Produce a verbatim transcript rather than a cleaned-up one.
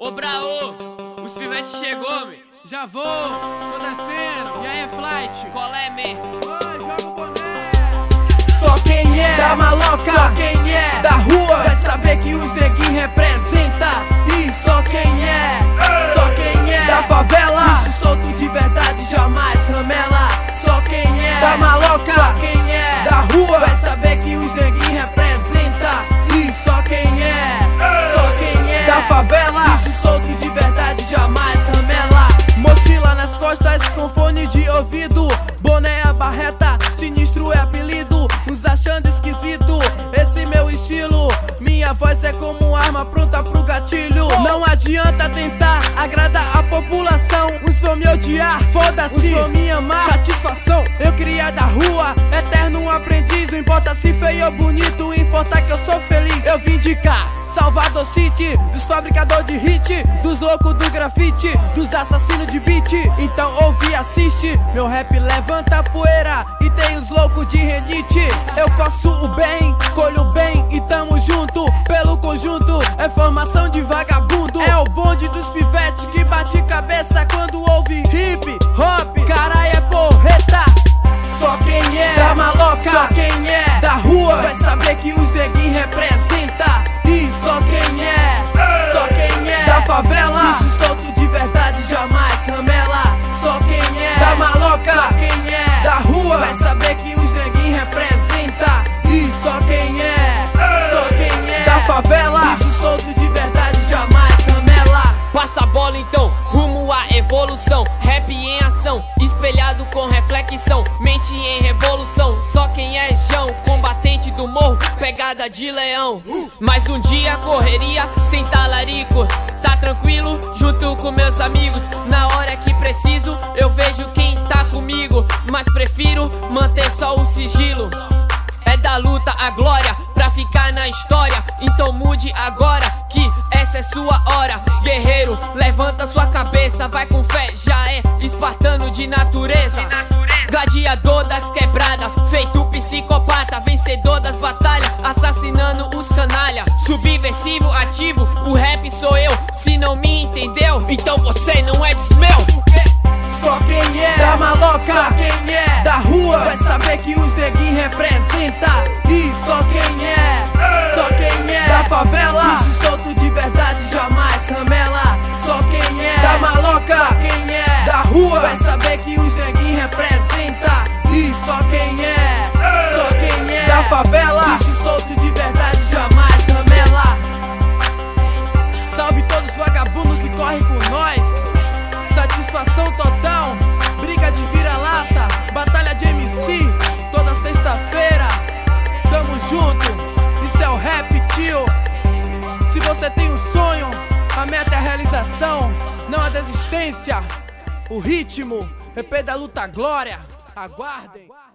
Ô Braô, os pivetes chegou, meu. Já vou, tô descendo. E aí, Flight? Qual é, man? Oh, joga o boné. Só quem é da maloca, só quem é da rua vai saber que os neguinhos representa. E só quem é, só quem é da favela, bicho solto de verdade, jamais ramela. Só quem é da maloca, só quem é da rua vai saber que os neguinhos representa. E só quem é, só quem é da favela, bicho solto de verdade, jamais ramela. Mochila nas costas com fone de ouvido, boné a barreta, sinistro é apelido. Uns achando esquisito esse meu estilo, minha voz é como arma pronta pro gatilho. Não adianta tentar agradar a população, uns vão me odiar, foda-se, uns vão me amar. Satisfação, eu cria da rua, eterno aprendiz. Não importa se feio ou bonito, importa que eu sou feliz. Eu vim de cá, Salvador City, dos fabricadores de hit, dos loucos do grafite, dos assassinos de beat. Então ouve e assiste, meu rap levanta poeira e tem os loucos de renite. Eu faço o bem, colho bem e tamo junto. Pelo conjunto, é formação de vagabundo. É o bonde dos pivetes que bate cabeça quando ouve hip hop. Caralho, é porreta. Só quem é da maloca, só quem é da rua vai saber que os neguinhos representa. E só quem é, só quem é da favela, bicho solto de verdade, jamais ramela. Só quem é da maloca, só quem é da rua vai saber que os neguinhos representa. E só quem é, só quem é da favela, bicho solto de verdade, jamais ramela. Passa a bola então, rumo à evolução. Rap em ação, espelhado com reflexão. Mente em revolução, só quem é Jão. Combatente do morro, pegada de leão. Mais um dia correria, sem talarico. Tá tranquilo, junto com meus amigos. Na hora que preciso, eu vejo quem tá comigo. Mas prefiro manter só o sigilo. É da luta a glória, pra ficar na história. Então mude agora, que essa é sua hora. Guerreiro, levanta sua cabeça, vai com fé, já é espartano de natureza. Gladiador das quebradas, feito psicopata, vencedor das batalhas, assassinando os canalha. Subversivo, ativo, o rap sou eu. Se não me entendeu, então você não é dos meus. Só quem é da maloca, só quem é da rua vai saber que os neguinhos representa. E só quem é, só quem é da favela, bicho solto de verdade, jamais ramela. Só quem é da maloca, só quem é da rua vai saber que os neguinhos representa. E só quem é, só quem é da favela, bicho solto de verdade, jamais ramela. Salve todos os vagabundos que correm com nós. Satisfação total, briga de vira-lata, batalha de M C, toda sexta-feira. Tamo junto, isso é o rap, tio. Se você tem um sonho, a meta é a realização, não a desistência. O ritmo, E P da luta glória, aguardem.